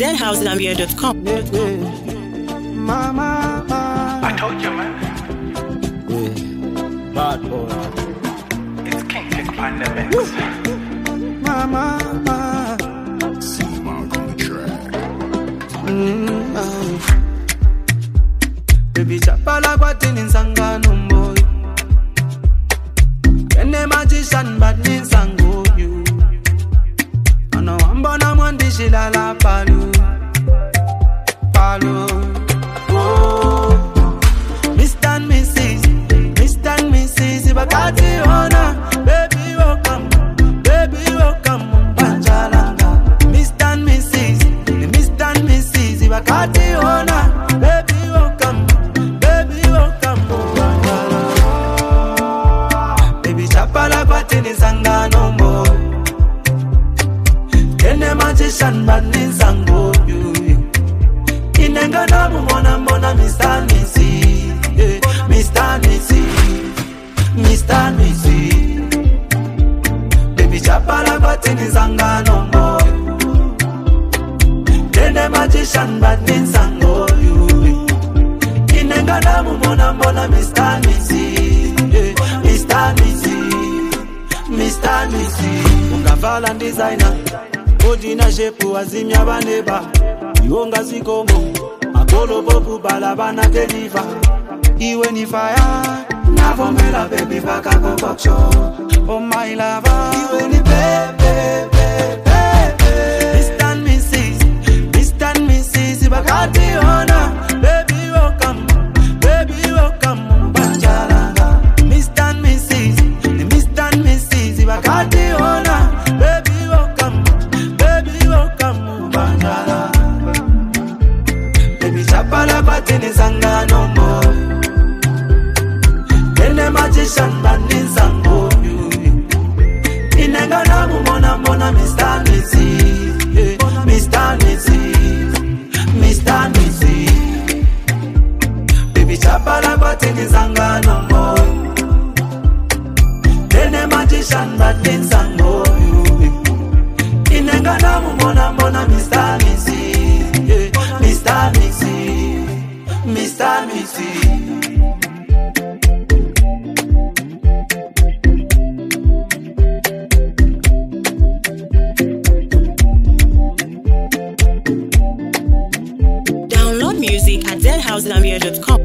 zhousegambia.com. Mama, I told you, man. bad boy. It's King Kick on the mix. Mama, C-Mark on the track. baby chapala kwa tini sangano boy. Kene magician bad ni sango you. Ano ambona mwandishi lala palu. Oh, Mr. and Mrs. Ibakati ona, baby welcome, Banjalanga. Mr. and Mrs. Ibakati ona, baby welcome, Banjalanga. Baby chapala kwa tini sangano mo. Kene magician bad ni sango you. Inengana mumona mona Mr. Nisi Baby chapala kwa tini sangano mo. Kene magician bad ni sango you. Inengana mumona mona Mr. Nisi Ungavala designer Odina shepu wazimya baneba Yonga zikomo Makolo boku balabana deliver Iwe ni fire Navomela baby baka kokokcho Oh my lover Iwe ni baby Mr. and Mrs. Ibakati ona Baby welcome Banjalanga Mr. and Mrs. Ibakati ona Baby welcome Banjalanga Baby chapala batini sangano mo. Kene magician bani sango you. Inengana mumona mona Mr. Nisi Baby chapala batini sangano mo. Kene magician bani sango you. Inengana mumona mona Mr. Nisi. Download music at zhousegambia.com.